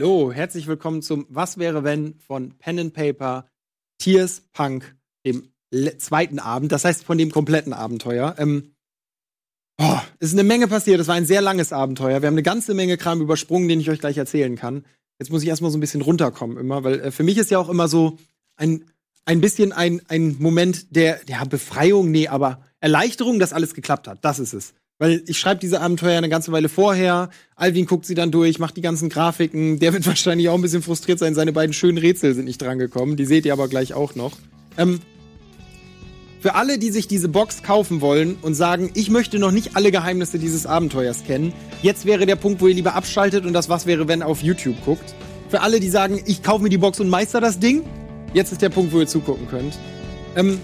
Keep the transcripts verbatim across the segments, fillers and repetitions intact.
Hallo, herzlich willkommen zum Was wäre wenn von Pen and Paper, Tears, Punk, dem zweiten Abend, das heißt von dem kompletten Abenteuer. Ähm, oh, es ist eine Menge passiert, es war ein sehr langes Abenteuer. Wir haben eine ganze Menge Kram übersprungen, den ich euch gleich erzählen kann. Jetzt muss ich erstmal so ein bisschen runterkommen immer, weil äh, für mich ist ja auch immer so ein, ein bisschen ein, ein Moment der, ja, Befreiung, nee, aber Erleichterung, dass alles geklappt hat. Das ist es. Weil ich schreibe diese Abenteuer eine ganze Weile vorher. Alvin guckt sie dann durch, macht die ganzen Grafiken. Der wird wahrscheinlich auch ein bisschen frustriert sein. Seine beiden schönen Rätsel sind nicht drangekommen. Die seht ihr aber gleich auch noch. Ähm, für alle, die sich diese Box kaufen wollen und sagen, ich möchte noch nicht alle Geheimnisse dieses Abenteuers kennen, jetzt wäre der Punkt, wo ihr lieber abschaltet und das Was wäre wenn auf YouTube guckt. Für alle, die sagen, ich kaufe mir die Box und meister das Ding, jetzt ist der Punkt, wo ihr zugucken könnt. Ähm,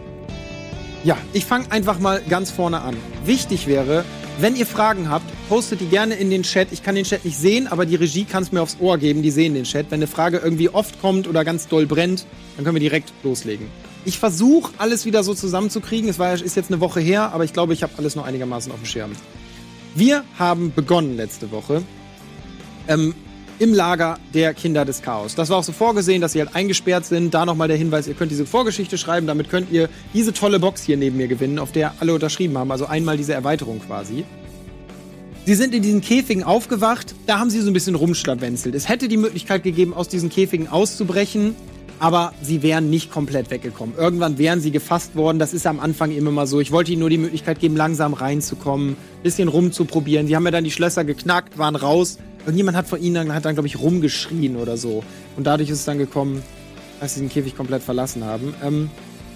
Ja, ich fange einfach mal ganz vorne an. Wichtig wäre, wenn ihr Fragen habt, postet die gerne in den Chat. Ich kann den Chat nicht sehen, aber die Regie kann es mir aufs Ohr geben, die sehen den Chat. Wenn eine Frage irgendwie oft kommt oder ganz doll brennt, dann können wir direkt loslegen. Ich versuche, alles wieder so zusammenzukriegen. Es war, ist jetzt eine Woche her, aber ich glaube, ich habe alles noch einigermaßen auf dem Schirm. Wir haben begonnen letzte Woche ähm, im Lager der Kinder des Chaos. Das war auch so vorgesehen, dass sie halt eingesperrt sind. Da nochmal der Hinweis, ihr könnt diese Vorgeschichte schreiben, damit könnt ihr diese tolle Box hier neben mir gewinnen, auf der alle unterschrieben haben. Also einmal diese Erweiterung quasi. Sie sind in diesen Käfigen aufgewacht, da haben sie so ein bisschen rumschlawenzelt. Es hätte die Möglichkeit gegeben, aus diesen Käfigen auszubrechen, aber sie wären nicht komplett weggekommen. Irgendwann wären sie gefasst worden, das ist am Anfang immer mal so. Ich wollte ihnen nur die Möglichkeit geben, langsam reinzukommen, ein bisschen rumzuprobieren. Sie haben ja dann die Schlösser geknackt, waren raus. Irgendjemand hat von ihnen dann, hat dann, glaube ich, rumgeschrien oder so. Und dadurch ist es dann gekommen, dass sie den Käfig komplett verlassen haben. Ähm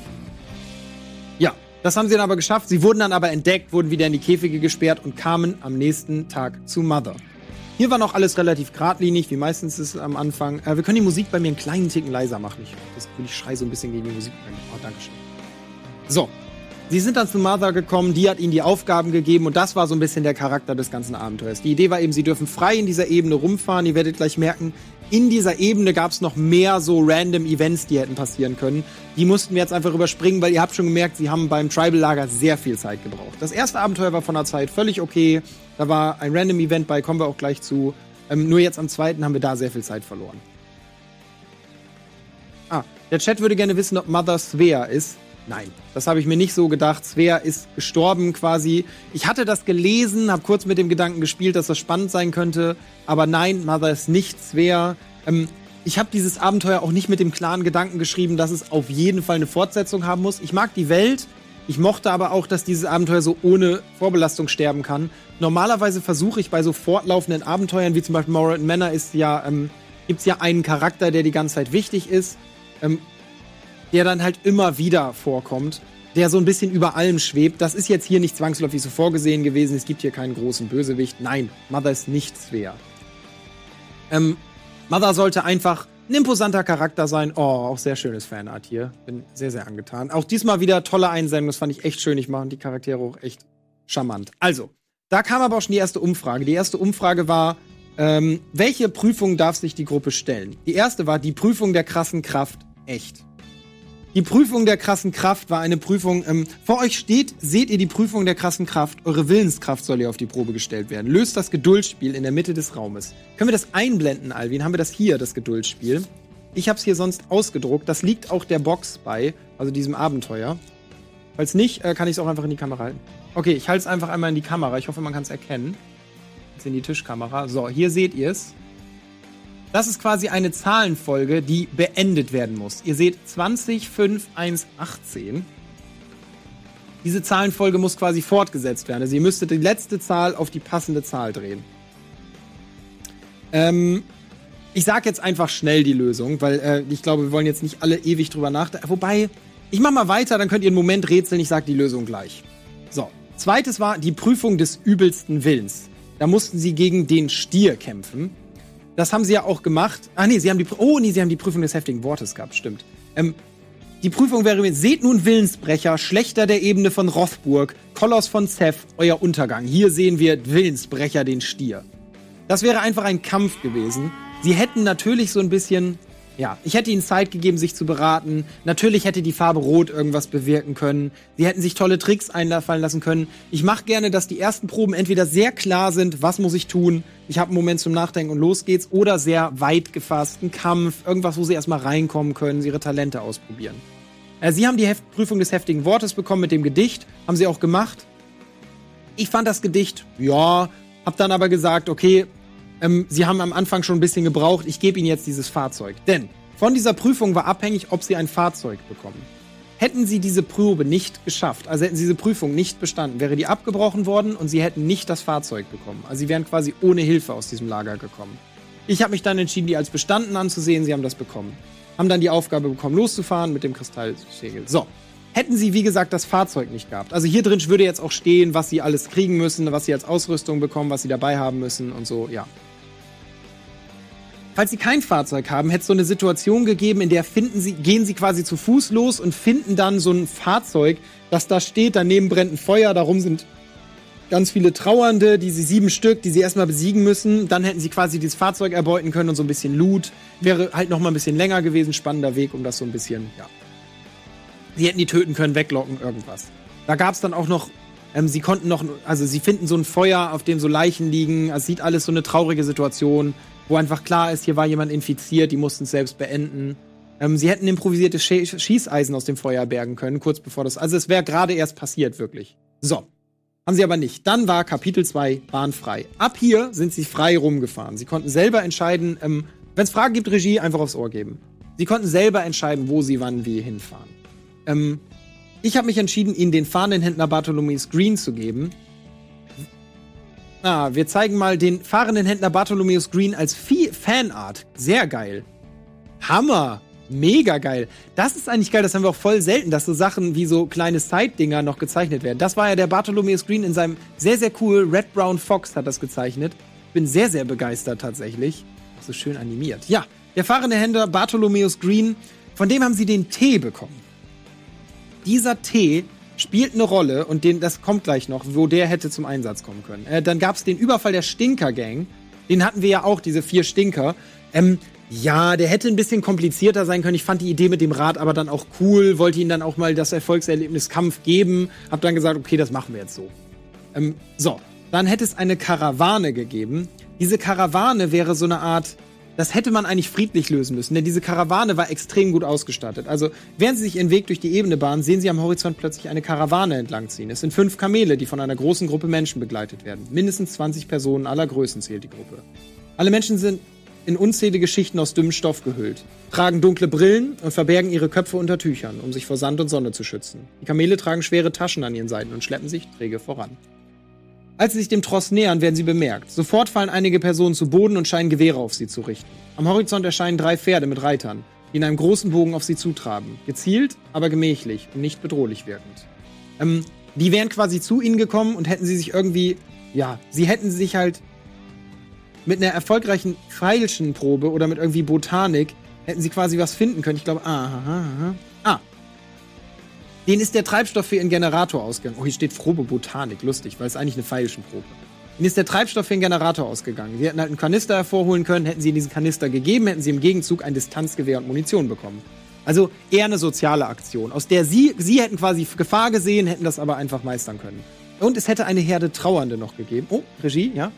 ja, das haben sie dann aber geschafft. Sie wurden dann aber entdeckt, wurden wieder in die Käfige gesperrt und kamen am nächsten Tag zu Mother. Hier war noch alles relativ geradlinig, wie meistens ist es am Anfang. Äh, wir können die Musik bei mir einen kleinen Ticken leiser machen. Ich, das, ich schreie so ein bisschen gegen die Musik. Oh, dankeschön. So. Sie sind dann zu Mother gekommen, die hat ihnen die Aufgaben gegeben und das war so ein bisschen der Charakter des ganzen Abenteuers. Die Idee war eben, sie dürfen frei in dieser Ebene rumfahren. Ihr werdet gleich merken, in dieser Ebene gab es noch mehr so random Events, die hätten passieren können. Die mussten wir jetzt einfach überspringen, weil ihr habt schon gemerkt, sie haben beim Tribal-Lager sehr viel Zeit gebraucht. Das erste Abenteuer war von der Zeit völlig okay. Da war ein random Event bei, kommen wir auch gleich zu. Ähm, nur jetzt am zweiten haben wir da sehr viel Zeit verloren. Ah, der Chat würde gerne wissen, ob Mother Svea ist. Nein, das habe ich mir nicht so gedacht. Svea ist gestorben quasi. Ich hatte das gelesen, habe kurz mit dem Gedanken gespielt, dass das spannend sein könnte. Aber nein, Mother ist nicht Svea. Ähm, ich habe dieses Abenteuer auch nicht mit dem klaren Gedanken geschrieben, dass es auf jeden Fall eine Fortsetzung haben muss. Ich mag die Welt. Ich mochte aber auch, dass dieses Abenteuer so ohne Vorbelastung sterben kann. Normalerweise versuche ich bei so fortlaufenden Abenteuern, wie zum Beispiel Moral Manor, ist ja, ähm, gibt's ja einen Charakter, der die ganze Zeit wichtig ist. Ähm, der dann halt immer wieder vorkommt, der so ein bisschen über allem schwebt. Das ist jetzt hier nicht zwangsläufig so vorgesehen gewesen. Es gibt hier keinen großen Bösewicht. Nein, Mother ist nicht Svea. Ähm, Mother sollte einfach ein imposanter Charakter sein. Oh, auch sehr schönes Fanart hier. Bin sehr, sehr angetan. Auch diesmal wieder tolle Einsendung. Das fand ich echt schön. Ich mache die Charaktere auch echt charmant. Also, da kam aber auch schon die erste Umfrage. Die erste Umfrage war, ähm, welche Prüfung darf sich die Gruppe stellen? Die erste war die Prüfung der krassen Kraft. Echt. Die Prüfung der krassen Kraft war eine Prüfung, ähm, vor euch steht, seht ihr die Prüfung der krassen Kraft, eure Willenskraft soll hier auf die Probe gestellt werden. Löst das Geduldsspiel in der Mitte des Raumes. Können wir das einblenden, Alvin? Haben wir das hier, das Geduldsspiel? Ich hab's hier sonst ausgedruckt, das liegt auch der Box bei, also diesem Abenteuer. Falls nicht, äh, kann ich es auch einfach in die Kamera halten. Okay, ich halte es einfach einmal in die Kamera, ich hoffe, man kann es erkennen. Jetzt in die Tischkamera. So, hier seht ihr es. Das ist quasi eine Zahlenfolge, die beendet werden muss. Ihr seht zwanzig, fünf, eins, achtzehn. Diese Zahlenfolge muss quasi fortgesetzt werden. Also ihr müsstet die letzte Zahl auf die passende Zahl drehen. Ähm, ich sag jetzt einfach schnell die Lösung, weil äh, ich glaube, wir wollen jetzt nicht alle ewig drüber nachdenken. Wobei, ich mach mal weiter, dann könnt ihr einen Moment rätseln, ich sag die Lösung gleich. So, zweites war die Prüfung des übelsten Willens. Da mussten sie gegen den Stier kämpfen. Das haben sie ja auch gemacht. Ah, nee, sie haben die, oh, nee, sie haben die Prüfung des heftigen Wortes gehabt, stimmt. Ähm, die Prüfung wäre, seht nun Willensbrecher, Schlechter der Ebene von Rothburg, Koloss von Seth, euer Untergang. Hier sehen wir Willensbrecher, den Stier. Das wäre einfach ein Kampf gewesen. Sie hätten natürlich so ein bisschen ja, ich hätte ihnen Zeit gegeben, sich zu beraten. Natürlich hätte die Farbe Rot irgendwas bewirken können. Sie hätten sich tolle Tricks einfallen lassen können. Ich mache gerne, dass die ersten Proben entweder sehr klar sind, was muss ich tun, ich habe einen Moment zum Nachdenken und los geht's, oder sehr weit gefasst, ein Kampf, irgendwas, wo sie erstmal reinkommen können, sie ihre Talente ausprobieren. Äh, sie haben die Heft- Prüfung des heftigen Wortes bekommen mit dem Gedicht, haben sie auch gemacht. Ich fand das Gedicht, ja, hab dann aber gesagt, okay, ähm, sie haben am Anfang schon ein bisschen gebraucht, ich gebe ihnen jetzt dieses Fahrzeug. Denn von dieser Prüfung war abhängig, ob sie ein Fahrzeug bekommen. Hätten sie diese Probe nicht geschafft, also hätten sie diese Prüfung nicht bestanden, wäre die abgebrochen worden und sie hätten nicht das Fahrzeug bekommen. Also sie wären quasi ohne Hilfe aus diesem Lager gekommen. Ich habe mich dann entschieden, die als bestanden anzusehen, sie haben das bekommen. Haben dann die Aufgabe bekommen, loszufahren mit dem Kristallsegel. So. Hätten sie, wie gesagt, das Fahrzeug nicht gehabt. Also hier drin würde jetzt auch stehen, was sie alles kriegen müssen, was sie als Ausrüstung bekommen, was sie dabei haben müssen und so, ja. Falls sie kein Fahrzeug haben, hätte es so eine Situation gegeben, in der finden sie, gehen sie quasi zu Fuß los und finden dann so ein Fahrzeug, das da steht, daneben brennt ein Feuer, darum sind ganz viele Trauernde, die sie sieben Stück, die sie erstmal besiegen müssen. Dann hätten sie quasi dieses Fahrzeug erbeuten können und so ein bisschen Loot. Wäre halt noch mal ein bisschen länger gewesen, spannender Weg, um das so ein bisschen, ja. Sie hätten die töten können, weglocken, irgendwas. Da gab es dann auch noch, ähm, sie konnten noch, also sie finden so ein Feuer, auf dem so Leichen liegen. Also sieht alles so eine traurige Situation, wo einfach klar ist, hier war jemand infiziert, die mussten es selbst beenden. Ähm, sie hätten improvisierte Sch- Schießeisen aus dem Feuer bergen können, kurz bevor das, also es wäre gerade erst passiert, wirklich. So. Haben sie aber nicht. Dann war Kapitel zwei bahnfrei. Ab hier sind sie frei rumgefahren. Sie konnten selber entscheiden, ähm, wenn es Fragen gibt, Regie, einfach aufs Ohr geben. Sie konnten selber entscheiden, wo sie wann wie hinfahren. Ähm, ich habe mich entschieden, ihnen den Fahnenhändler Bartholomeus Green zu geben. Ah, wir zeigen mal den fahrenden Händler Bartholomeus Green als Fanart. Sehr geil. Hammer. Mega geil. Das ist eigentlich geil, das haben wir auch voll selten, dass so Sachen wie so kleine Side-Dinger noch gezeichnet werden. Das war ja der Bartholomeus Green in seinem sehr, sehr cool Red Brown Fox hat das gezeichnet. Bin sehr, sehr begeistert tatsächlich. So schön animiert. Ja, der fahrende Händler Bartholomeus Green, von dem haben sie den Tee bekommen. Dieser Tee spielt eine Rolle und den, das kommt gleich noch, wo der hätte zum Einsatz kommen können. Äh, dann gab es den Überfall der Stinker-Gang. Den hatten wir ja auch, diese vier Stinker. Ähm, ja, der hätte ein bisschen komplizierter sein können. Ich fand die Idee mit dem Rad aber dann auch cool. Wollte ihnen dann auch mal das Erfolgserlebnis Kampf geben. Hab dann gesagt, okay, das machen wir jetzt so. Ähm, so, dann hätte es eine Karawane gegeben. Diese Karawane wäre so eine Art... Das hätte man eigentlich friedlich lösen müssen, denn diese Karawane war extrem gut ausgestattet. Also, während sie sich ihren Weg durch die Ebene bahnen, sehen sie am Horizont plötzlich eine Karawane entlangziehen. Es sind fünf Kamele, die von einer großen Gruppe Menschen begleitet werden. Mindestens zwanzig Personen aller Größen zählt die Gruppe. Alle Menschen sind in unzählige Schichten aus dünnem Stoff gehüllt, tragen dunkle Brillen und verbergen ihre Köpfe unter Tüchern, um sich vor Sand und Sonne zu schützen. Die Kamele tragen schwere Taschen an ihren Seiten und schleppen sich träge voran. Als sie sich dem Tross nähern, werden sie bemerkt. Sofort fallen einige Personen zu Boden und scheinen Gewehre auf sie zu richten. Am Horizont erscheinen drei Pferde mit Reitern, die in einem großen Bogen auf sie zutraben. Gezielt, aber gemächlich und nicht bedrohlich wirkend. Ähm, die wären quasi zu ihnen gekommen und hätten sie sich irgendwie, ja, sie hätten sich halt mit einer erfolgreichen Pfeilchenprobe oder mit irgendwie Botanik, hätten sie quasi was finden können. Ich glaube, ah, aha, aha. Ah. Denen ist der Treibstoff für ihren Generator ausgegangen. Oh, hier steht Probe Botanik. Lustig, weil es eigentlich eine Pfeilchenprobe. Ihnen ist der Treibstoff für den Generator ausgegangen. Sie hätten halt einen Kanister hervorholen können, hätten sie ihnen diesen Kanister gegeben, hätten sie im Gegenzug ein Distanzgewehr und Munition bekommen. Also eher eine soziale Aktion, aus der sie, sie hätten quasi Gefahr gesehen, hätten das aber einfach meistern können. Und es hätte eine Herde Trauernde noch gegeben. Oh, Regie, ja?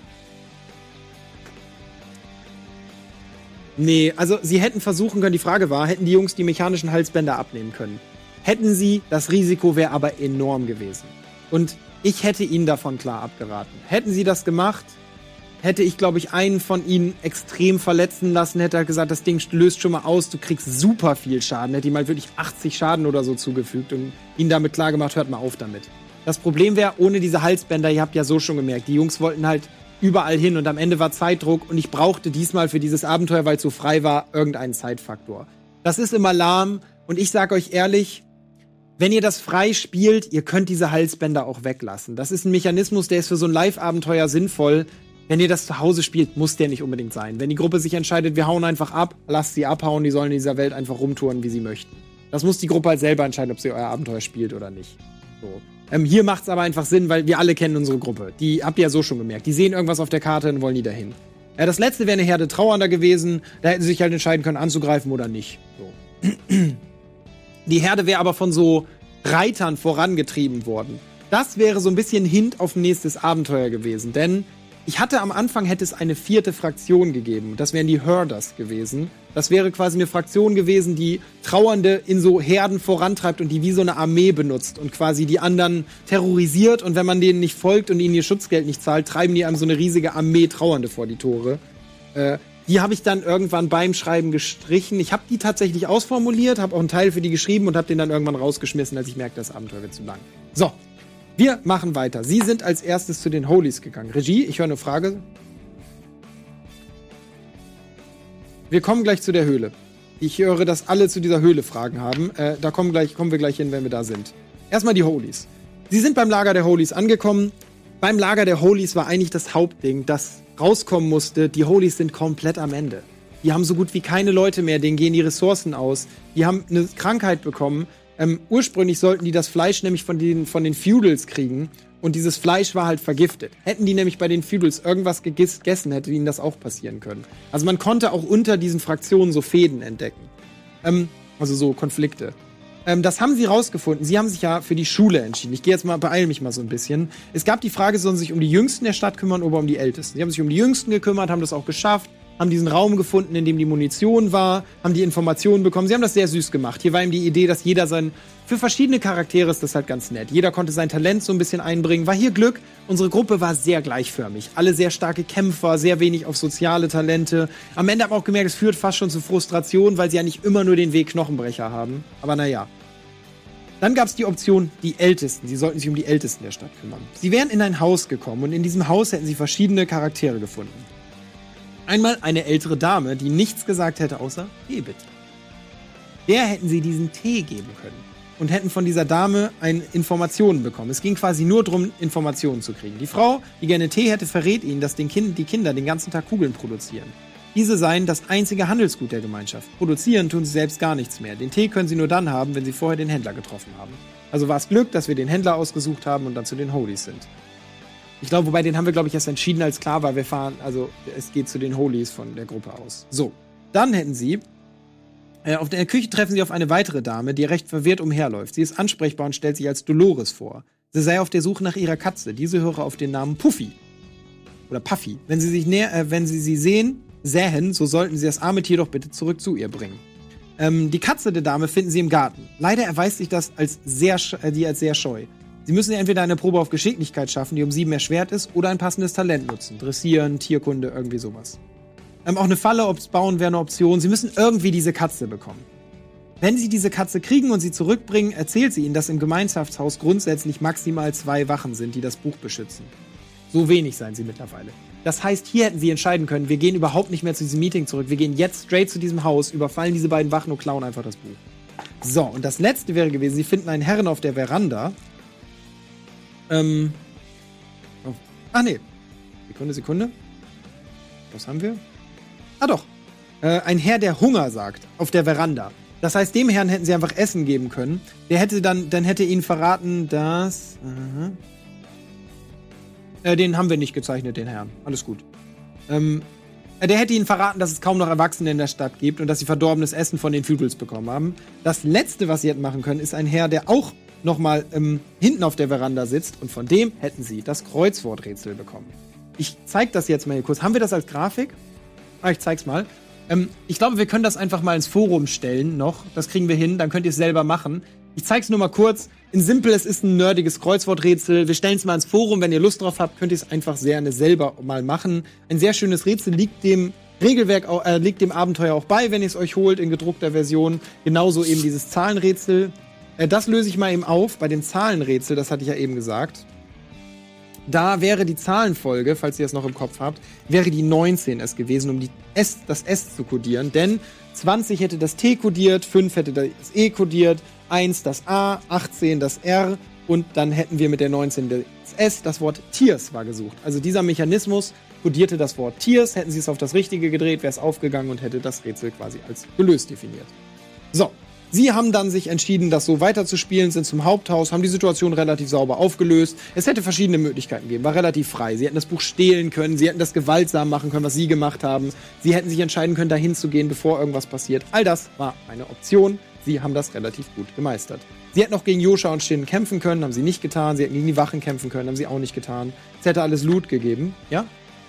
Nee, also sie hätten versuchen können, die Frage war, hätten die Jungs die mechanischen Halsbänder abnehmen können. Hätten sie, das Risiko wäre aber enorm gewesen. Und ich hätte ihnen davon klar abgeraten. Hätten sie das gemacht, hätte ich, glaube ich, einen von ihnen extrem verletzen lassen, hätte er gesagt, das Ding löst schon mal aus, du kriegst super viel Schaden, hätte ihm halt wirklich achtzig Schaden oder so zugefügt und ihnen damit klar gemacht, hört mal auf damit. Das Problem wäre, ohne diese Halsbänder, ihr habt ja so schon gemerkt, die Jungs wollten halt überall hin und am Ende war Zeitdruck und ich brauchte diesmal für dieses Abenteuer, weil es so frei war, irgendeinen Zeitfaktor. Das ist immer lahm und ich sage euch ehrlich, wenn ihr das frei spielt, ihr könnt diese Halsbänder auch weglassen. Das ist ein Mechanismus, der ist für so ein Live-Abenteuer sinnvoll. Wenn ihr das zu Hause spielt, muss der nicht unbedingt sein. Wenn die Gruppe sich entscheidet, wir hauen einfach ab, lasst sie abhauen, die sollen in dieser Welt einfach rumtouren, wie sie möchten. Das muss die Gruppe halt selber entscheiden, ob sie euer Abenteuer spielt oder nicht. So. Ähm, hier macht es aber einfach Sinn, weil wir alle kennen unsere Gruppe. Die habt ihr ja so schon gemerkt. Die sehen irgendwas auf der Karte und wollen die dahin. Ja, das letzte wäre eine Herde Trauernder gewesen. Da hätten sie sich halt entscheiden können, anzugreifen oder nicht. So. Die Herde wäre aber von so Reitern vorangetrieben worden. Das wäre so ein bisschen Hint auf nächstes Abenteuer gewesen, denn ich hatte am Anfang, hätte es eine vierte Fraktion gegeben. Das wären die Herders gewesen. Das wäre quasi eine Fraktion gewesen, die Trauernde in so Herden vorantreibt und die wie so eine Armee benutzt und quasi die anderen terrorisiert. Und wenn man denen nicht folgt und ihnen ihr Schutzgeld nicht zahlt, treiben die einem so eine riesige Armee Trauernde vor die Tore. Äh, die habe ich dann irgendwann beim Schreiben gestrichen. Ich habe die tatsächlich ausformuliert, habe auch einen Teil für die geschrieben und habe den dann irgendwann rausgeschmissen, als ich merkte, das Abenteuer wird zu lang. So. Wir machen weiter. Sie sind als erstes zu den Holies gegangen. Regie, ich höre eine Frage. Wir kommen gleich zu der Höhle. Ich höre, dass alle zu dieser Höhle Fragen haben. Äh, da kommen, gleich, kommen wir gleich hin, wenn wir da sind. Erstmal die Holies. Sie sind beim Lager der Holies angekommen. Beim Lager der Holies war eigentlich das Hauptding, das rauskommen musste. Die Holies sind komplett am Ende. Die haben so gut wie keine Leute mehr. Denen gehen die Ressourcen aus. Die haben eine Krankheit bekommen. Ähm, ursprünglich sollten die das Fleisch nämlich von den, von den Feudals kriegen und dieses Fleisch war halt vergiftet. Hätten die nämlich bei den Feudals irgendwas gegessen, hätte ihnen das auch passieren können. Also man konnte auch unter diesen Fraktionen so Fäden entdecken. Ähm, also so Konflikte. Ähm, das haben sie rausgefunden. Sie haben sich ja für die Schule entschieden. Ich gehe jetzt mal, beeile mich mal so ein bisschen. Es gab die Frage, sollen sie sich um die Jüngsten der Stadt kümmern oder um die Ältesten? Sie haben sich um die Jüngsten gekümmert, haben das auch geschafft. Haben diesen Raum gefunden, in dem die Munition war, haben die Informationen bekommen. Sie haben das sehr süß gemacht. Hier war ihm die Idee, dass jeder sein... Für verschiedene Charaktere ist das halt ganz nett. Jeder konnte sein Talent so ein bisschen einbringen. War hier Glück. Unsere Gruppe war sehr gleichförmig. Alle sehr starke Kämpfer, sehr wenig auf soziale Talente. Am Ende haben wir auch gemerkt, es führt fast schon zu Frustration, weil sie ja nicht immer nur den Weg Knochenbrecher haben. Aber naja. Dann gab es die Option, die Ältesten. Sie sollten sich um die Ältesten der Stadt kümmern. Sie wären in ein Haus gekommen und in diesem Haus hätten sie verschiedene Charaktere gefunden. Einmal eine ältere Dame, die nichts gesagt hätte, außer Tee bitte. Der hätten sie diesen Tee geben können und hätten von dieser Dame ein Informationen bekommen. Es ging quasi nur darum, Informationen zu kriegen. Die Frau, die gerne Tee hätte, verrät ihnen, dass den kind, die Kinder den ganzen Tag Kugeln produzieren. Diese seien das einzige Handelsgut der Gemeinschaft. Produzieren tun sie selbst gar nichts mehr. Den Tee können sie nur dann haben, wenn sie vorher den Händler getroffen haben. Also war es Glück, dass wir den Händler ausgesucht haben und dann zu den Holies sind. Ich glaube, wobei, den haben wir, glaube ich, erst entschieden, als klar war, wir fahren, also es geht zu den Holies von der Gruppe aus. So, dann hätten sie, äh, auf der Küche treffen sie auf eine weitere Dame, die recht verwirrt umherläuft. Sie ist ansprechbar und stellt sich als Dolores vor. Sie sei auf der Suche nach ihrer Katze. Diese höre auf den Namen Puffy. Oder Puffy. Wenn sie sich näher, äh, wenn sie sie sehen, sähen, so sollten sie das arme Tier doch bitte zurück zu ihr bringen. Ähm, die Katze der Dame finden sie im Garten. Leider erweist sich das als sehr, äh, die als sehr scheu. Sie müssen entweder eine Probe auf Geschicklichkeit schaffen, die um sieben erschwert ist, oder ein passendes Talent nutzen. Dressieren, Tierkunde, irgendwie sowas. Ähm, auch eine Falle ob's bauen wäre eine Option. Sie müssen irgendwie diese Katze bekommen. Wenn sie diese Katze kriegen und sie zurückbringen, erzählt sie ihnen, dass im Gemeinschaftshaus grundsätzlich maximal zwei Wachen sind, die das Buch beschützen. So wenig seien sie mittlerweile. Das heißt, hier hätten sie entscheiden können, wir gehen überhaupt nicht mehr zu diesem Meeting zurück. Wir gehen jetzt straight zu diesem Haus, überfallen diese beiden Wachen und klauen einfach das Buch. So, und das letzte wäre gewesen, sie finden einen Herren auf der Veranda. Ähm. Oh. Ach nee. Sekunde, Sekunde. Was haben wir? Ah doch. Äh, ein Herr, der Hunger sagt, auf der Veranda. Das heißt, dem Herrn hätten sie einfach Essen geben können. Der hätte dann, dann hätte ihnen verraten, dass. Uh-huh. Äh, den haben wir nicht gezeichnet, den Herrn. Alles gut. Ähm. Der hätte ihnen verraten, dass es kaum noch Erwachsene in der Stadt gibt und dass sie verdorbenes Essen von den Feudals bekommen haben. Das Letzte, was sie hätten machen können, ist ein Herr, der auch nochmal ähm, hinten auf der Veranda sitzt und von dem hätten sie das Kreuzworträtsel bekommen. Ich zeig das jetzt mal hier kurz. Haben wir das als Grafik? Ah, ich zeig's mal. Ähm, ich glaube, wir können das einfach mal ins Forum stellen noch. Das kriegen wir hin, dann könnt ihr es selber machen. Ich zeig's nur mal kurz. In simpel, es ist ein nerdiges Kreuzworträtsel. Wir stellen es mal ins Forum. Wenn ihr Lust drauf habt, könnt ihr es einfach sehr gerne selber mal machen. Ein sehr schönes Rätsel, liegt dem Regelwerk, äh, liegt dem Abenteuer auch bei, wenn ihr es euch holt in gedruckter Version. Genauso eben dieses Zahlenrätsel. Äh, das löse ich mal eben auf. Bei den Zahlenrätsel, das hatte ich ja eben gesagt. Da wäre die Zahlenfolge, falls ihr es noch im Kopf habt, wäre die neunzehn es gewesen, um die S, das S zu kodieren. Denn zwanzig hätte das T kodiert, fünf hätte das E kodiert, eins das A, achtzehn das R und dann hätten wir mit der neunzehn das S, das Wort Tiers war gesucht. Also dieser Mechanismus kodierte das Wort Tiers, hätten sie es auf das Richtige gedreht, wäre es aufgegangen und hätte das Rätsel quasi als gelöst definiert. So, Sie haben dann sich entschieden, das so weiterzuspielen, sind zum Haupthaus, haben die Situation relativ sauber aufgelöst. Es hätte verschiedene Möglichkeiten gegeben, war relativ frei. Sie hätten das Buch stehlen können, sie hätten das gewaltsam machen können, was sie gemacht haben. Sie hätten sich entscheiden können, dahin zu gehen, bevor irgendwas passiert. All das war eine Option. Sie haben das relativ gut gemeistert. Sie hätten auch gegen Joscha und Shin kämpfen können, haben sie nicht getan. Sie hätten gegen die Wachen kämpfen können, haben sie auch nicht getan. Es hätte alles Loot gegeben, ja?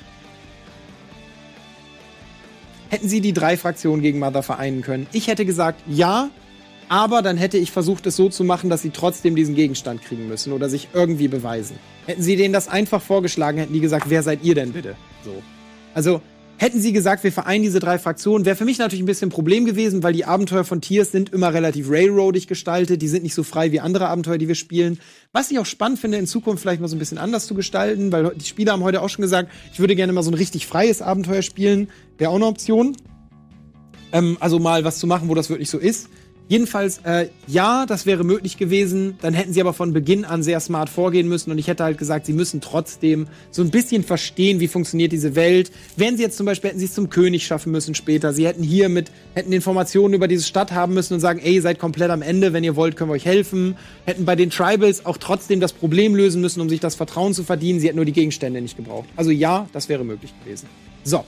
Hätten sie die drei Fraktionen gegen Mother vereinen können? Ich hätte gesagt, ja, aber dann hätte ich versucht, es so zu machen, dass sie trotzdem diesen Gegenstand kriegen müssen oder sich irgendwie beweisen. Hätten sie denen das einfach vorgeschlagen, hätten die gesagt, wer seid ihr denn bitte? So. Also, hätten sie gesagt, wir vereinen diese drei Fraktionen, wäre für mich natürlich ein bisschen ein Problem gewesen, weil die Abenteuer von Tears sind immer relativ railroadig gestaltet, die sind nicht so frei wie andere Abenteuer, die wir spielen. Was ich auch spannend finde, in Zukunft vielleicht mal so ein bisschen anders zu gestalten, weil die Spieler haben heute auch schon gesagt, ich würde gerne mal so ein richtig freies Abenteuer spielen, wäre auch eine Option. Ähm, also mal was zu machen, wo das wirklich so ist. Jedenfalls, äh, ja, das wäre möglich gewesen. Dann hätten sie aber von Beginn an sehr smart vorgehen müssen. Und ich hätte halt gesagt, sie müssen trotzdem so ein bisschen verstehen, wie funktioniert diese Welt. Wenn sie jetzt zum Beispiel, hätten sie es zum König schaffen müssen später. Sie hätten hier mit, hätten Informationen über diese Stadt haben müssen und sagen, ey, ihr seid komplett am Ende. Wenn ihr wollt, können wir euch helfen. Hätten bei den Tribals auch trotzdem das Problem lösen müssen, um sich das Vertrauen zu verdienen. Sie hätten nur die Gegenstände nicht gebraucht. Also ja, das wäre möglich gewesen. So.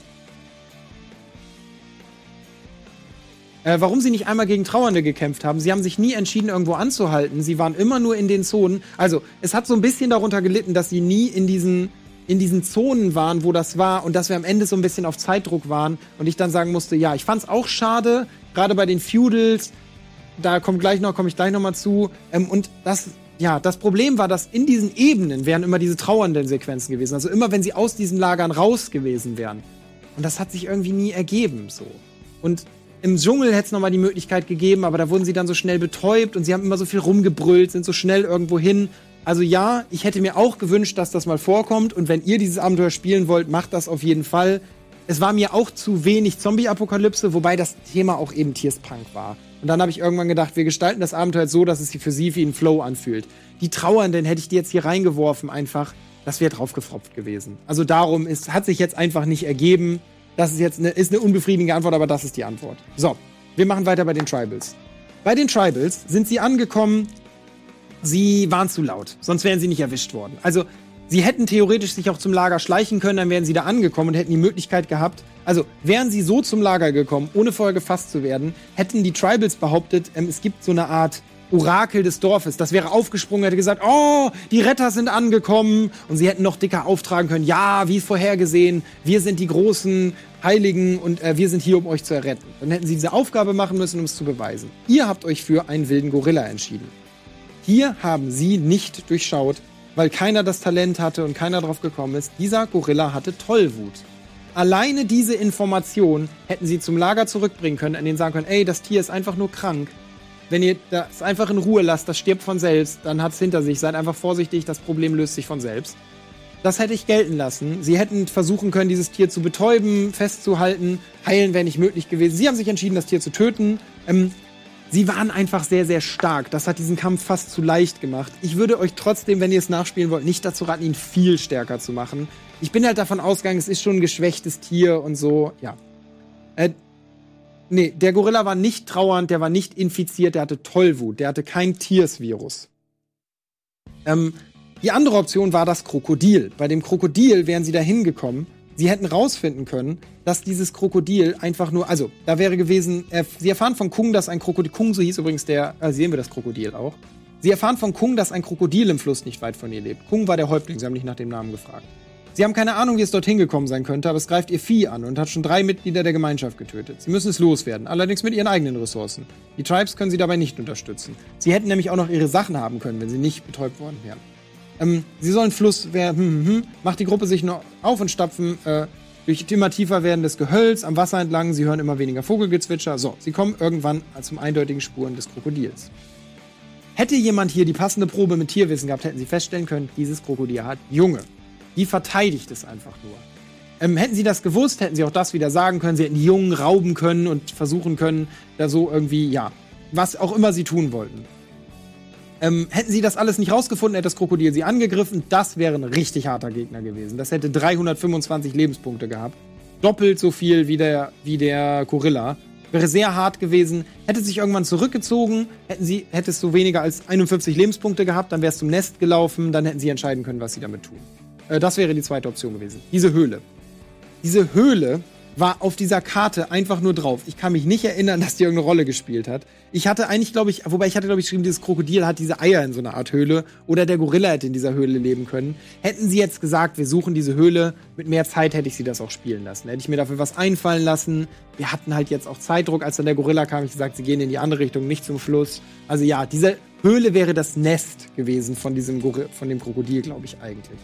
Äh, warum sie nicht einmal gegen Trauernde gekämpft haben. Sie haben sich nie entschieden, irgendwo anzuhalten. Sie waren immer nur in den Zonen. Also, es hat so ein bisschen darunter gelitten, dass sie nie in diesen, in diesen Zonen waren, wo das war. Und dass wir am Ende so ein bisschen auf Zeitdruck waren. Und ich dann sagen musste, ja, ich fand's auch schade. Gerade bei den Feudals. Da kommt gleich noch, komme ich gleich noch mal zu. Ähm, und das, ja, das Problem war, dass in diesen Ebenen wären immer diese trauernden Sequenzen gewesen. Also immer, wenn sie aus diesen Lagern raus gewesen wären. Und das hat sich irgendwie nie ergeben, so. Und im Dschungel hätte es nochmal die Möglichkeit gegeben, aber da wurden sie dann so schnell betäubt und sie haben immer so viel rumgebrüllt, sind so schnell irgendwo hin. Also ja, ich hätte mir auch gewünscht, dass das mal vorkommt. Und wenn ihr dieses Abenteuer spielen wollt, macht das auf jeden Fall. Es war mir auch zu wenig Zombie-Apokalypse, wobei das Thema auch eben Tears Punk war. Und dann habe ich irgendwann gedacht, wir gestalten das Abenteuer so, dass es sich für sie wie ein Flow anfühlt. Die Trauernden hätte ich die jetzt hier reingeworfen einfach. Das wäre draufgefropft gewesen. Also darum ist, hat sich jetzt einfach nicht ergeben. Das ist jetzt eine, ist eine unbefriedigende Antwort, aber das ist die Antwort. So, wir machen weiter bei den Tribals. Bei den Tribals sind sie angekommen, sie waren zu laut, sonst wären sie nicht erwischt worden. Also, sie hätten theoretisch sich auch zum Lager schleichen können, dann wären sie da angekommen und hätten die Möglichkeit gehabt, also wären sie so zum Lager gekommen, ohne vorher gefasst zu werden, hätten die Tribals behauptet, ähm, es gibt so eine Art Orakel des Dorfes. Das wäre aufgesprungen, hätte gesagt, oh, die Retter sind angekommen. Und sie hätten noch dicker auftragen können, ja, wie vorhergesehen, wir sind die großen Heiligen und äh, wir sind hier, um euch zu erretten. Dann hätten sie diese Aufgabe machen müssen, um es zu beweisen. Ihr habt euch für einen wilden Gorilla entschieden. Hier haben sie nicht durchschaut, weil keiner das Talent hatte und keiner drauf gekommen ist. Dieser Gorilla hatte Tollwut. Alleine diese Information hätten sie zum Lager zurückbringen können, an denen sagen können, ey, das Tier ist einfach nur krank. Wenn ihr das einfach in Ruhe lasst, das stirbt von selbst, dann hat's hinter sich. Seid einfach vorsichtig, das Problem löst sich von selbst. Das hätte ich gelten lassen. Sie hätten versuchen können, dieses Tier zu betäuben, festzuhalten. Heilen wäre nicht möglich gewesen. Sie haben sich entschieden, das Tier zu töten. Ähm, sie waren einfach sehr, sehr stark. Das hat diesen Kampf fast zu leicht gemacht. Ich würde euch trotzdem, wenn ihr es nachspielen wollt, nicht dazu raten, ihn viel stärker zu machen. Ich bin halt davon ausgegangen, es ist schon ein geschwächtes Tier und so, ja. Äh, Nee, der Gorilla war nicht trauernd, der war nicht infiziert, der hatte Tollwut, der hatte kein Tears-Virus. Ähm, die andere Option war das Krokodil. Bei dem Krokodil wären sie da hingekommen. Sie hätten rausfinden können, dass dieses Krokodil einfach nur, also, da wäre gewesen, äh, sie erfahren von Kung, dass ein Krokodil, Kung, so hieß übrigens der, äh, sehen wir das Krokodil auch. Sie erfahren von Kung, dass ein Krokodil im Fluss nicht weit von ihr lebt. Kung war der Häuptling, sie haben nicht nach dem Namen gefragt. Sie haben keine Ahnung, wie es dorthin gekommen sein könnte, aber es greift ihr Vieh an und hat schon drei Mitglieder der Gemeinschaft getötet. Sie müssen es loswerden, allerdings mit ihren eigenen Ressourcen. Die Tribes können sie dabei nicht unterstützen. Sie hätten nämlich auch noch ihre Sachen haben können, wenn sie nicht betäubt worden wären. Ähm, sie sollen Fluss werden, hm, hm, hm, macht die Gruppe sich noch auf und stapfen äh, durch immer tiefer werdendes Gehölz am Wasser entlang. Sie hören immer weniger Vogelgezwitscher. So, sie kommen irgendwann zum eindeutigen Spuren des Krokodils. Hätte jemand hier die passende Probe mit Tierwissen gehabt, hätten sie feststellen können, dieses Krokodil hat Junge. Die verteidigt es einfach nur. Ähm, hätten sie das gewusst, hätten sie auch das wieder sagen können. Sie hätten die Jungen rauben können und versuchen können, da so irgendwie, ja, was auch immer sie tun wollten. Ähm, hätten sie das alles nicht rausgefunden, hätte das Krokodil sie angegriffen. Das wäre ein richtig harter Gegner gewesen. Das hätte dreihundertfünfundzwanzig Lebenspunkte gehabt. Doppelt so viel wie der, wie der Gorilla. Wäre sehr hart gewesen. Hätte sich irgendwann zurückgezogen, hätten sie, hättest du weniger als einundfünfzig Lebenspunkte gehabt, dann wärst du zum Nest gelaufen, dann hätten sie entscheiden können, was sie damit tun. Äh, das wäre die zweite Option gewesen. Diese Höhle. Diese Höhle war auf dieser Karte einfach nur drauf. Ich kann mich nicht erinnern, dass die irgendeine Rolle gespielt hat. Ich hatte eigentlich, glaube ich, wobei ich hatte, glaube ich, geschrieben, dieses Krokodil hat diese Eier in so einer Art Höhle oder der Gorilla hätte in dieser Höhle leben können. Hätten sie jetzt gesagt, wir suchen diese Höhle, mit mehr Zeit hätte ich sie das auch spielen lassen. Hätte ich mir dafür was einfallen lassen. Wir hatten halt jetzt auch Zeitdruck, als dann der Gorilla kam, ich gesagt, sie gehen in die andere Richtung, nicht zum Fluss. Also ja, diese Höhle wäre das Nest gewesen von diesem Gorilla, von dem Krokodil, glaube ich, eigentlich.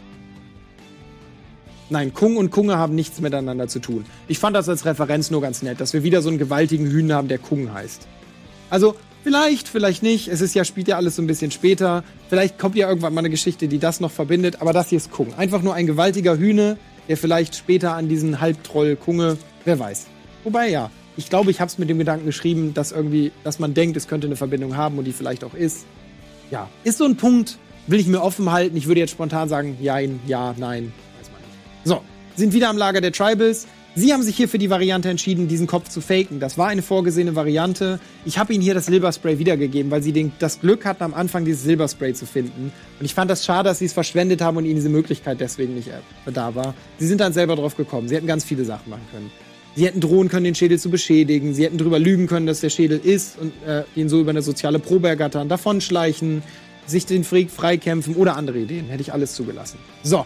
Nein, Kung und Kunge haben nichts miteinander zu tun. Ich fand das als Referenz nur ganz nett, dass wir wieder so einen gewaltigen Hühner haben, der Kung heißt. Also, vielleicht, vielleicht nicht. Es ist ja, spielt ja alles so ein bisschen später. Vielleicht kommt ja irgendwann mal eine Geschichte, die das noch verbindet. Aber das hier ist Kung. Einfach nur ein gewaltiger Hühner, der vielleicht später an diesen Halbtroll Kunge, wer weiß. Wobei, ja, ich glaube, ich habe es mit dem Gedanken geschrieben, dass irgendwie, dass man denkt, es könnte eine Verbindung haben und die vielleicht auch ist. Ja, ist so ein Punkt, will ich mir offen halten. Ich würde jetzt spontan sagen, jein, ja, nein. So, sind wieder am Lager der Tribals. Sie haben sich hier für die Variante entschieden, diesen Kopf zu faken. Das war eine vorgesehene Variante. Ich habe ihnen hier das Silberspray wiedergegeben, weil sie den, das Glück hatten, am Anfang dieses Silberspray zu finden. Und ich fand das schade, dass sie es verschwendet haben und ihnen diese Möglichkeit deswegen nicht äh, da war. Sie sind dann selber drauf gekommen. Sie hätten ganz viele Sachen machen können. Sie hätten drohen können, den Schädel zu beschädigen. Sie hätten drüber lügen können, dass der Schädel ist und äh, ihn so über eine soziale Probe ergattern, davonschleichen, sich den Freak freikämpfen oder andere Ideen. Hätte ich alles zugelassen. So.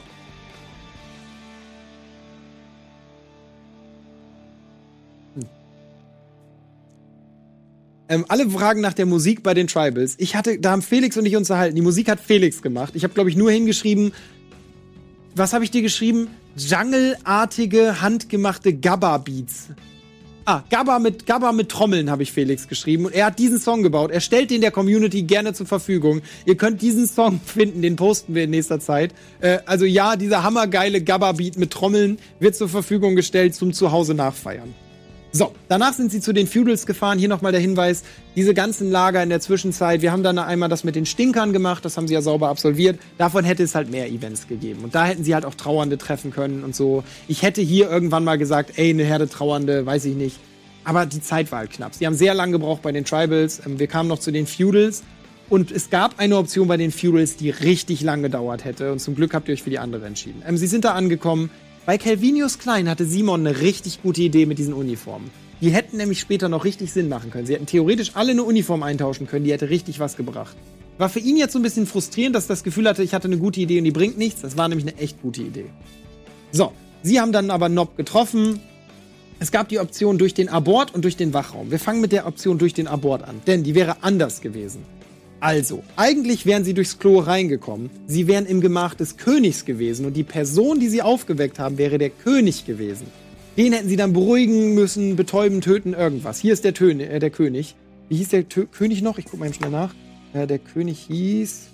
Ähm, alle fragen nach der Musik bei den Tribals. Ich hatte, da haben Felix und ich uns unterhalten. Die Musik hat Felix gemacht. Ich habe, glaube ich, nur hingeschrieben, was habe ich dir geschrieben? Jungle-artige, handgemachte Gabba-Beats. Ah, Gabba mit, Gabba mit Trommeln habe ich Felix geschrieben. Und er hat diesen Song gebaut. Er stellt den der Community gerne zur Verfügung. Ihr könnt diesen Song finden, den posten wir in nächster Zeit. Äh, also ja, dieser hammergeile Gabba-Beat mit Trommeln wird zur Verfügung gestellt zum Zuhause nachfeiern. So, danach sind sie zu den Feudals gefahren. Hier nochmal der Hinweis, diese ganzen Lager in der Zwischenzeit. Wir haben dann einmal das mit den Stinkern gemacht, das haben sie ja sauber absolviert. Davon hätte es halt mehr Events gegeben. Und da hätten sie halt auch Trauernde treffen können und so. Ich hätte hier irgendwann mal gesagt, ey, eine Herde Trauernde, weiß ich nicht. Aber die Zeit war halt knapp. Sie haben sehr lange gebraucht bei den Tribals. Wir kamen noch zu den Feudals. Und es gab eine Option bei den Feudals, die richtig lang gedauert hätte. Und zum Glück habt ihr euch für die andere entschieden. Sie sind da angekommen. Bei Calvinius Klein hatte Simon eine richtig gute Idee mit diesen Uniformen. Die hätten nämlich später noch richtig Sinn machen können. Sie hätten theoretisch alle eine Uniform eintauschen können, die hätte richtig was gebracht. War für ihn jetzt so ein bisschen frustrierend, dass er das Gefühl hatte, ich hatte eine gute Idee und die bringt nichts. Das war nämlich eine echt gute Idee. So, sie haben dann aber Nob getroffen. Es gab die Option durch den Abort und durch den Wachraum. Wir fangen mit der Option durch den Abort an, denn die wäre anders gewesen. Also, eigentlich wären sie durchs Klo reingekommen. Sie wären im Gemach des Königs gewesen und die Person, die sie aufgeweckt haben, wäre der König gewesen. Den hätten sie dann beruhigen müssen, betäuben, töten, irgendwas. Hier ist der, Tön äh, der König. Wie hieß der Tö König noch? Ich guck mal eben schnell nach. Äh, der König hieß...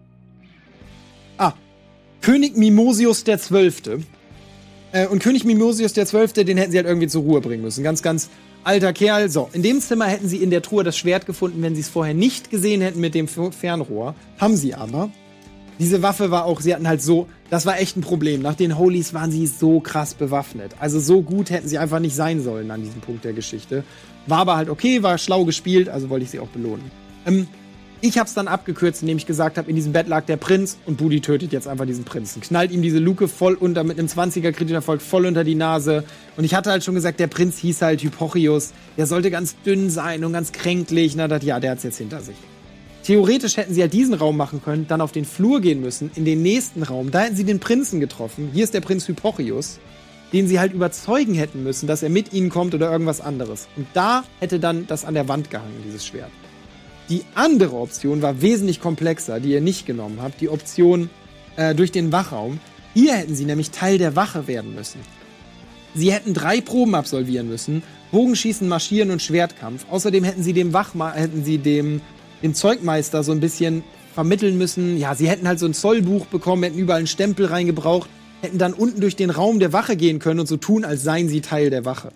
Ah, König Mimosius der Zwölfte. Äh, und König Mimosius der Zwölfte, den hätten sie halt irgendwie zur Ruhe bringen müssen. Ganz, ganz... alter Kerl. So, in dem Zimmer hätten sie in der Truhe das Schwert gefunden, wenn sie es vorher nicht gesehen hätten mit dem Fernrohr. Haben sie aber. Diese Waffe war auch, sie hatten halt so, das war echt ein Problem. Nach den Holies waren sie so krass bewaffnet. Also so gut hätten sie einfach nicht sein sollen an diesem Punkt der Geschichte. War aber halt okay, war schlau gespielt, also wollte ich sie auch belohnen. Ähm, ich hab's dann abgekürzt, indem ich gesagt habe, in diesem Bett lag der Prinz und Budi tötet jetzt einfach diesen Prinzen. Knallt ihm diese Luke voll unter, mit einem zwanziger Krititerfolg voll unter die Nase. Und ich hatte halt schon gesagt, der Prinz hieß halt Hypochios. Der sollte ganz dünn sein und ganz kränklich. Na, das, ja, der hat's jetzt hinter sich. Theoretisch hätten sie halt diesen Raum machen können, dann auf den Flur gehen müssen, in den nächsten Raum. Da hätten sie den Prinzen getroffen. Hier ist der Prinz Hypochios, den sie halt überzeugen hätten müssen, dass er mit ihnen kommt oder irgendwas anderes. Und da hätte dann das an der Wand gehangen, dieses Schwert. Die andere Option war wesentlich komplexer, die ihr nicht genommen habt. Die Option äh, durch den Wachraum. Hier hätten sie nämlich Teil der Wache werden müssen. Sie hätten drei Proben absolvieren müssen. Bogenschießen, Marschieren und Schwertkampf. Außerdem hätten sie dem Wachma hätten sie dem, dem Zeugmeister so ein bisschen vermitteln müssen. Ja, sie hätten halt so ein Zollbuch bekommen, hätten überall einen Stempel reingebraucht, hätten dann unten durch den Raum der Wache gehen können und so tun, als seien sie Teil der Wache.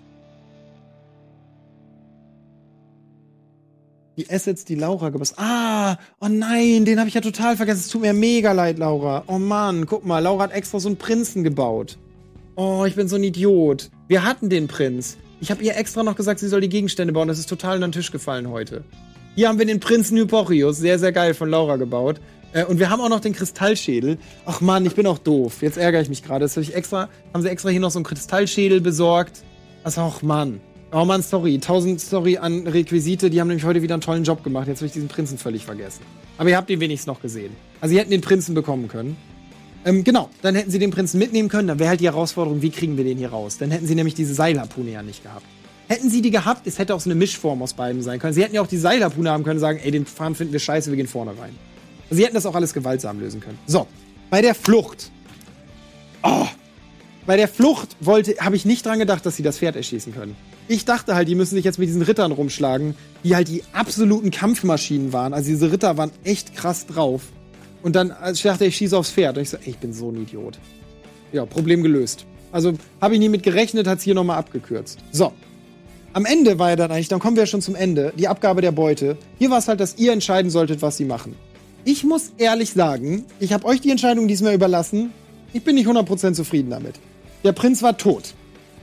Die Assets, die Laura gebastelt. Ah, oh nein, den habe ich ja total vergessen. Es tut mir mega leid, Laura. Oh Mann, guck mal, Laura hat extra so einen Prinzen gebaut. Oh, ich bin so ein Idiot. Wir hatten den Prinz. Ich habe ihr extra noch gesagt, sie soll die Gegenstände bauen. Das ist total unter den Tisch gefallen heute. Hier haben wir den Prinzen Hypochios, sehr, sehr geil, von Laura gebaut. Äh, und wir haben auch noch den Kristallschädel. Ach Mann, ich bin auch doof. Jetzt ärgere ich mich gerade. Das hab ich extra, haben sie extra hier noch so einen Kristallschädel besorgt. Also, ach Mann. Oh Mann, sorry. Tausend Sorry an Requisite. Die haben nämlich heute wieder einen tollen Job gemacht. Jetzt habe ich diesen Prinzen völlig vergessen. Aber ihr habt ihn wenigstens noch gesehen. Also, sie hätten den Prinzen bekommen können. Ähm, genau, dann hätten sie den Prinzen mitnehmen können. Dann wäre halt die Herausforderung, wie kriegen wir den hier raus? Dann hätten sie nämlich diese Seilharpune ja nicht gehabt. Hätten sie die gehabt, es hätte auch so eine Mischform aus beiden sein können. Sie hätten ja auch die Seilharpune haben können und sagen, ey, den Fahren finden wir scheiße, wir gehen vorne rein. Also sie hätten das auch alles gewaltsam lösen können. So, bei der Flucht. Oh, bei der Flucht wollte, habe ich nicht dran gedacht, dass sie das Pferd erschießen können. Ich dachte halt, die müssen sich jetzt mit diesen Rittern rumschlagen, die halt die absoluten Kampfmaschinen waren. Also diese Ritter waren echt krass drauf. Und dann, also ich dachte, ich schieße aufs Pferd. Und ich so, ey, ich bin so ein Idiot. Ja, Problem gelöst. Also habe ich nie mit gerechnet, hat es hier nochmal abgekürzt. So. Am Ende war ja dann eigentlich, dann kommen wir ja schon zum Ende, die Abgabe der Beute. Hier war es halt, dass ihr entscheiden solltet, was sie machen. Ich muss ehrlich sagen, ich habe euch die Entscheidung diesmal überlassen. Ich bin nicht hundert Prozent zufrieden damit. Der Prinz war tot.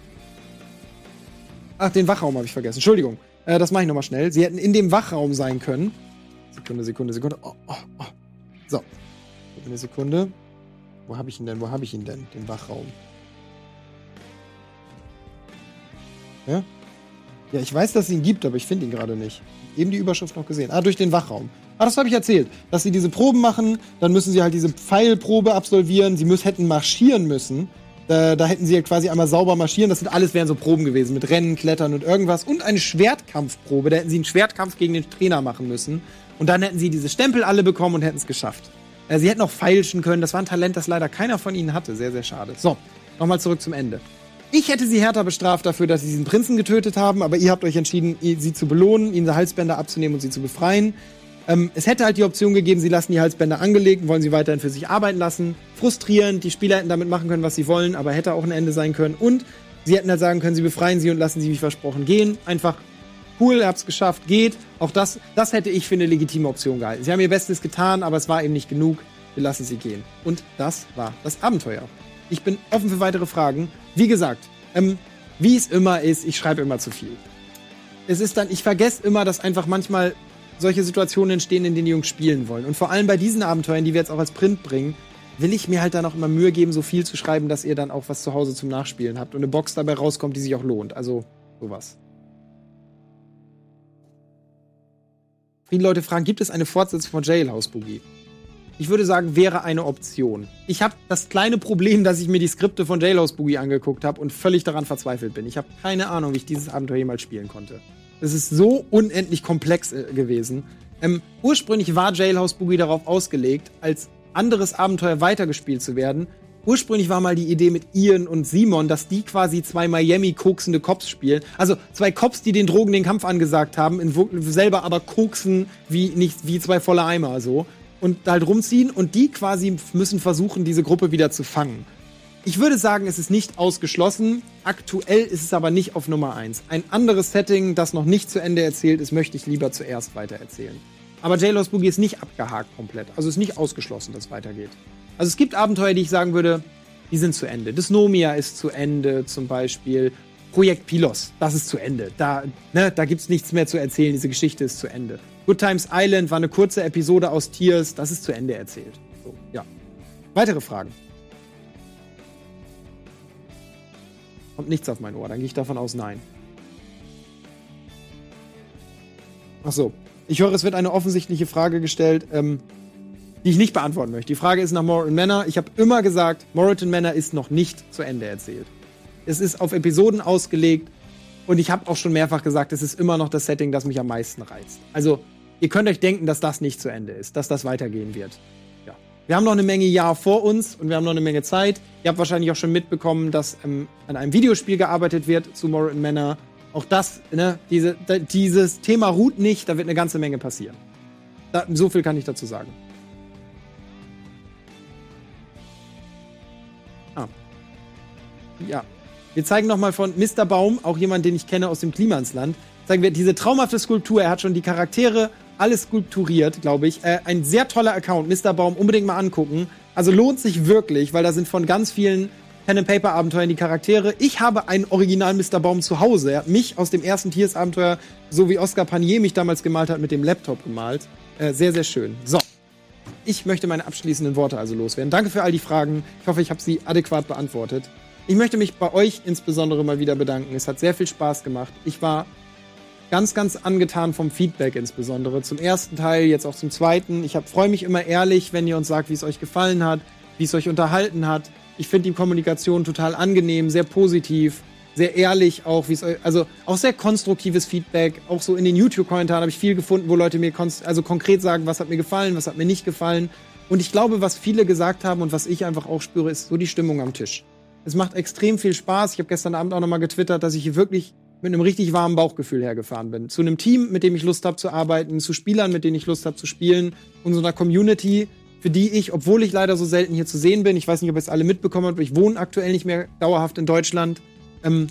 Ach, den Wachraum habe ich vergessen. Entschuldigung, äh, das mache ich nochmal schnell. Sie hätten in dem Wachraum sein können. Sekunde, Sekunde, Sekunde. Oh, oh, oh. So, eine Sekunde. Wo habe ich ihn denn? Wo habe ich ihn denn? Den Wachraum. Ja? Ja, ich weiß, dass es ihn gibt, aber ich finde ihn gerade nicht. Eben die Überschrift noch gesehen. Ah, durch den Wachraum. Ah, das habe ich erzählt. Dass sie diese Proben machen, dann müssen sie halt diese Pfeilprobe absolvieren. Sie müssen, hätten marschieren müssen. Da, da hätten sie halt quasi einmal sauber marschieren. Das sind alles wären so Proben gewesen. Mit Rennen, Klettern und irgendwas. Und eine Schwertkampfprobe. Da hätten sie einen Schwertkampf gegen den Trainer machen müssen. Und dann hätten sie diese Stempel alle bekommen und hätten es geschafft. Äh, sie hätten auch feilschen können. Das war ein Talent, das leider keiner von ihnen hatte. Sehr, sehr schade. So, nochmal zurück zum Ende. Ich hätte sie härter bestraft dafür, dass sie diesen Prinzen getötet haben, aber ihr habt euch entschieden, sie zu belohnen, ihnen die Halsbänder abzunehmen und sie zu befreien. Ähm, es hätte halt die Option gegeben, sie lassen die Halsbänder angelegt und wollen sie weiterhin für sich arbeiten lassen. Frustrierend, die Spieler hätten damit machen können, was sie wollen, aber hätte auch ein Ende sein können. Und sie hätten halt sagen können, sie befreien sie und lassen sie wie versprochen gehen. Einfach cool, ihr habt's geschafft, geht. Auch das, das hätte ich für eine legitime Option gehalten. Sie haben ihr Bestes getan, aber es war eben nicht genug. Wir lassen sie gehen. Und das war das Abenteuer. Ich bin offen für weitere Fragen. Wie gesagt, ähm, wie es immer ist, ich schreibe immer zu viel. Es ist dann, ich vergesse immer, dass einfach manchmal solche Situationen entstehen, in denen die Jungs spielen wollen. Und vor allem bei diesen Abenteuern, die wir jetzt auch als Print bringen, will ich mir halt dann auch immer Mühe geben, so viel zu schreiben, dass ihr dann auch was zu Hause zum Nachspielen habt und eine Box dabei rauskommt, die sich auch lohnt. Also, sowas. Viele Leute fragen, gibt es eine Fortsetzung von Jailhouse Boogie? Ich würde sagen, wäre eine Option. Ich habe das kleine Problem, dass ich mir die Skripte von Jailhouse Boogie angeguckt habe und völlig daran verzweifelt bin. Ich habe keine Ahnung, wie ich dieses Abenteuer jemals spielen konnte. Es ist so unendlich komplex äh, gewesen. Ähm, ursprünglich war Jailhouse Boogie darauf ausgelegt, als anderes Abenteuer weitergespielt zu werden. Ursprünglich war mal die Idee mit Ian und Simon, dass die quasi zwei Miami-koksende Cops spielen. Also zwei Cops, die den Drogen den Kampf angesagt haben, in, selber aber koksen wie, nicht, wie zwei volle Eimer so. Und halt rumziehen und die quasi müssen versuchen, diese Gruppe wieder zu fangen. Ich würde sagen, es ist nicht ausgeschlossen. Aktuell ist es aber nicht auf Nummer eins. Ein anderes Setting, das noch nicht zu Ende erzählt ist, möchte ich lieber zuerst weitererzählen. Aber Jailhouse Boogie ist nicht abgehakt komplett. Also ist nicht ausgeschlossen, dass es weitergeht. Also es gibt Abenteuer, die ich sagen würde, die sind zu Ende. Dysnomia ist zu Ende zum Beispiel. Projekt Pilos, das ist zu Ende. Da, ne, da gibt's nichts mehr zu erzählen. Diese Geschichte ist zu Ende. Good Times Island war eine kurze Episode aus Tears. Das ist zu Ende erzählt. So, ja. Weitere Fragen? Kommt nichts auf mein Ohr. Dann gehe ich davon aus, nein. Ach so. Ich höre, es wird eine offensichtliche Frage gestellt, ähm, die ich nicht beantworten möchte. Die Frage ist nach Moreton Manor. Ich habe immer gesagt, Moreton Manor ist noch nicht zu Ende erzählt. Es ist auf Episoden ausgelegt. Und ich habe auch schon mehrfach gesagt, es ist immer noch das Setting, das mich am meisten reizt. Also, ihr könnt euch denken, dass das nicht zu Ende ist, dass das weitergehen wird. Ja. Wir haben noch eine Menge Jahr vor uns und wir haben noch eine Menge Zeit. Ihr habt wahrscheinlich auch schon mitbekommen, dass ähm, an einem Videospiel gearbeitet wird zu Moreton Manor. Auch das, ne, diese, da, dieses Thema ruht nicht, da wird eine ganze Menge passieren. Da, so viel kann ich dazu sagen. Ah. Ja. Wir zeigen nochmal von Mister Baum, auch jemand, den ich kenne aus dem Klimansland, zeigen wir diese traumhafte Skulptur. Er hat schon die Charaktere, alles skulpturiert, glaube ich. Äh, ein sehr toller Account, Mister Baum, unbedingt mal angucken. Also lohnt sich wirklich, weil da sind von ganz vielen Pen-and-Paper-Abenteuern die Charaktere. Ich habe einen Original Mister Baum zu Hause. Er hat mich aus dem ersten Tiers-Abenteuer, so wie Oscar Panier mich damals gemalt hat, mit dem Laptop gemalt. Äh, sehr, sehr schön. So. Ich möchte meine abschließenden Worte also loswerden. Danke für all die Fragen. Ich hoffe, ich habe sie adäquat beantwortet. Ich möchte mich bei euch insbesondere mal wieder bedanken. Es hat sehr viel Spaß gemacht. Ich war ganz, ganz angetan vom Feedback insbesondere. Zum ersten Teil, jetzt auch zum zweiten. Ich freue mich immer ehrlich, wenn ihr uns sagt, wie es euch gefallen hat, wie es euch unterhalten hat. Ich finde die Kommunikation total angenehm, sehr positiv, sehr ehrlich auch, wie es euch, also auch sehr konstruktives Feedback. Auch so in den YouTube-Kommentaren habe ich viel gefunden, wo Leute mir also konkret sagen, was hat mir gefallen, was hat mir nicht gefallen. Und ich glaube, was viele gesagt haben und was ich einfach auch spüre, ist so die Stimmung am Tisch. Es macht extrem viel Spaß. Ich habe gestern Abend auch nochmal getwittert, dass ich hier wirklich mit einem richtig warmen Bauchgefühl hergefahren bin. Zu einem Team, mit dem ich Lust habe zu arbeiten, zu Spielern, mit denen ich Lust habe zu spielen und so einer Community, für die ich, obwohl ich leider so selten hier zu sehen bin, ich weiß nicht, ob ihr es alle mitbekommen habt, aber ich wohne aktuell nicht mehr dauerhaft in Deutschland, ähm,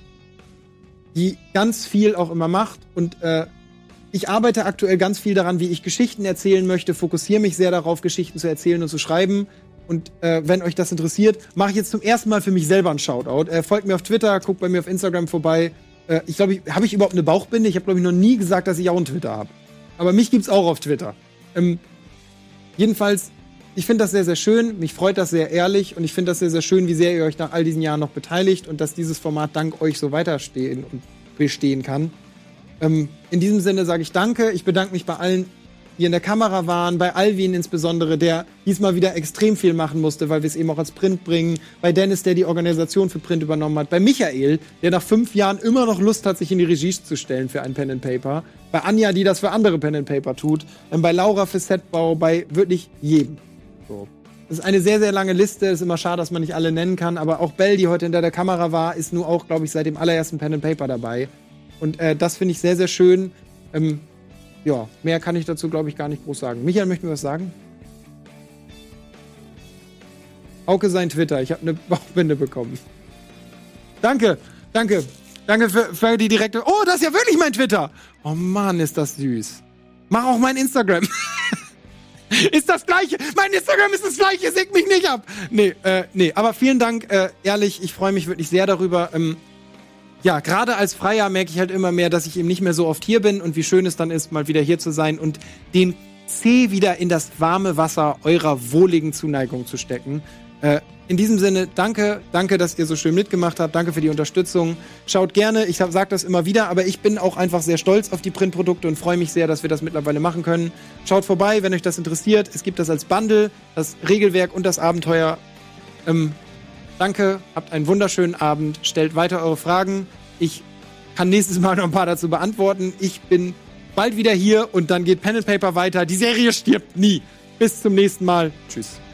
die ganz viel auch immer macht. Und äh, ich arbeite aktuell ganz viel daran, wie ich Geschichten erzählen möchte, fokussiere mich sehr darauf, Geschichten zu erzählen und zu schreiben. Und äh, wenn euch das interessiert, mache ich jetzt zum ersten Mal für mich selber einen Shoutout. Äh, folgt mir auf Twitter, guckt bei mir auf Instagram vorbei. Äh, ich glaube, ich, habe ich überhaupt eine Bauchbinde? Ich habe, glaube ich, noch nie gesagt, dass ich auch einen Twitter habe. Aber mich gibt's auch auf Twitter. Ähm, jedenfalls, ich finde das sehr, sehr schön. Mich freut das sehr ehrlich. Und ich finde das sehr, sehr schön, wie sehr ihr euch nach all diesen Jahren noch beteiligt und dass dieses Format dank euch so weiterstehen und bestehen kann. Ähm, in diesem Sinne sage ich Danke. Ich bedanke mich bei allen, die in der Kamera waren, bei Alvin insbesondere, der diesmal wieder extrem viel machen musste, weil wir es eben auch als Print bringen, bei Dennis, der die Organisation für Print übernommen hat, bei Michael, der nach fünf Jahren immer noch Lust hat, sich in die Regie zu stellen für ein Pen and Paper, bei Anja, die das für andere Pen and Paper tut, bei Laura für Setbau, bei wirklich jedem. So. Das ist eine sehr, sehr lange Liste, ist immer schade, dass man nicht alle nennen kann, aber auch Bell, die heute hinter der Kamera war, ist nur auch, glaube ich, seit dem allerersten Pen and Paper dabei. Und äh, das finde ich sehr, sehr schön. Ähm, Ja, mehr kann ich dazu, glaube ich, gar nicht groß sagen. Michael, möchten wir was sagen? Hauke sein Twitter. Ich habe eine Bauchbinde bekommen. Danke, danke. Danke für, für die direkte... Oh, das ist ja wirklich mein Twitter. Oh Mann, ist das süß. Mach auch mein Instagram. Ist das Gleiche. Mein Instagram ist das Gleiche. Säg mich nicht ab. Nee, äh, nee. Aber vielen Dank. Äh, ehrlich, ich freue mich wirklich sehr darüber. Ähm, Ja, gerade als Freier merke ich halt immer mehr, dass ich eben nicht mehr so oft hier bin und wie schön es dann ist, mal wieder hier zu sein und den Zeh wieder in das warme Wasser eurer wohligen Zuneigung zu stecken. Äh, in diesem Sinne, danke, danke, dass ihr so schön mitgemacht habt, danke für die Unterstützung. Schaut gerne, ich sage das immer wieder, aber ich bin auch einfach sehr stolz auf die Printprodukte und freue mich sehr, dass wir das mittlerweile machen können. Schaut vorbei, wenn euch das interessiert. Es gibt das als Bundle, das Regelwerk und das Abenteuer. Ähm, Danke, habt einen wunderschönen Abend, stellt weiter eure Fragen. Ich kann nächstes Mal noch ein paar dazu beantworten. Ich bin bald wieder hier und dann geht Pen and Paper weiter. Die Serie stirbt nie. Bis zum nächsten Mal. Tschüss.